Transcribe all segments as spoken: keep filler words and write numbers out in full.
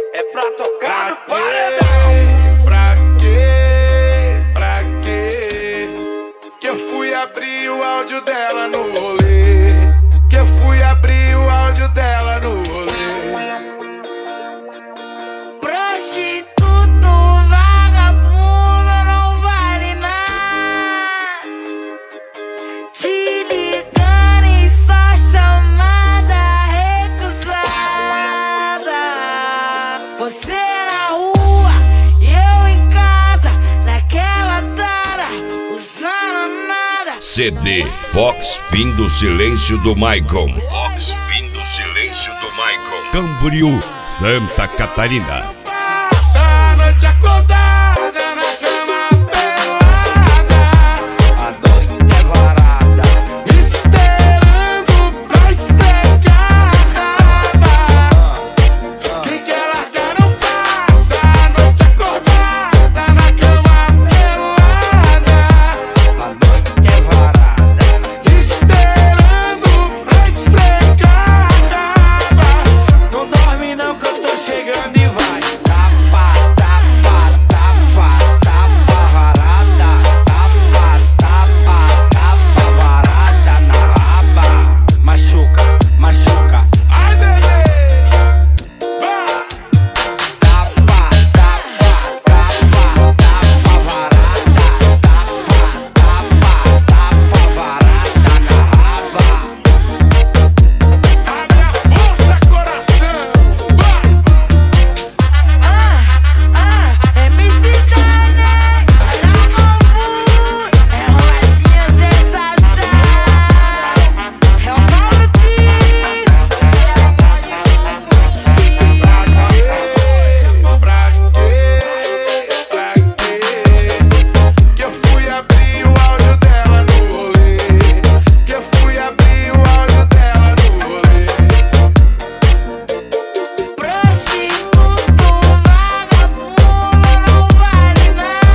É pra tocar no Pra paredão. Pra quê? Pra quê? Que eu fui abrir o áudio dela no rolê. Que eu fui abrir o áudio dela no rolê. Prostituto, vagabundo, não vale nada. Te ligando em só chamada recusada. Você na rua e eu em casa, naquela tara, usando nada. C D Fox Fim do Silêncio do Maicon. Fox Fim do Silêncio do Maicon. Camboriú, Santa Catarina. Passa a noite acordada na cama pelada. A noite é varada. Esperando pra esfregar a raba. Quem quer largar não passa a noite acordada na cama pelada. A noite é varada. Esperando pra esfregar a raba. Não dorme não que eu tô chegando e vai. Tapa, tapa, tapa, tapa varada. Tapa, tapa, tapa varada na raba. Machuca, machuca. Ai, bebê, vai. Tapa, tapa, tapa, tapa varada. Tapa, tapa, tapa varada na raba. Abre a porta, coração. Vai. Ah, ah, é M C Dane, olha o novo, é Rosinha sensação, é o Paulo Pires, Pra quê? Pra quê? Que eu fui abrir o áudio dela no rolê. Que eu fui abrir o áudio dela no rolê. prostituto, vagabundo, não vale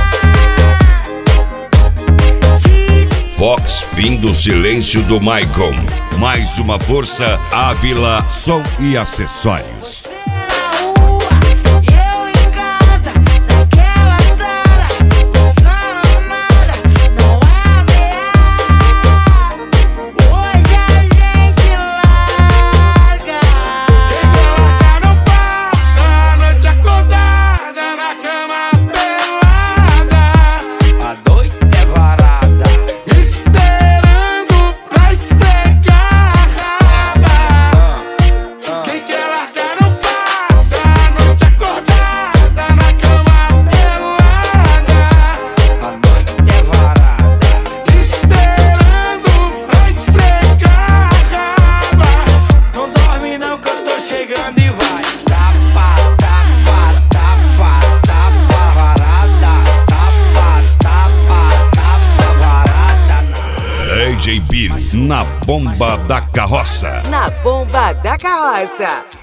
nada. Fox Fim do Silêncio do Maicon. Mais uma força, Ávila Som e Acessórios. Na rua, e eu em casa, naquela tara, usando nada, não é ameaça. Hoje a gente larga. Quem quer largar não passa a noite acordada na cama pelada. A noite é varada. Esperando pra esfregar a raba. Quem quer largar não passa a noite acordada na cama pelada. A noite é varada. Esperando pra esfregar a raba. Não dorme não que eu tô chegando e vai. Tapa, tapa, tapa, tapa varada. Tapa, tapa, tapa varada na D J Billy na bomba da carroça. Na bomba da carroça.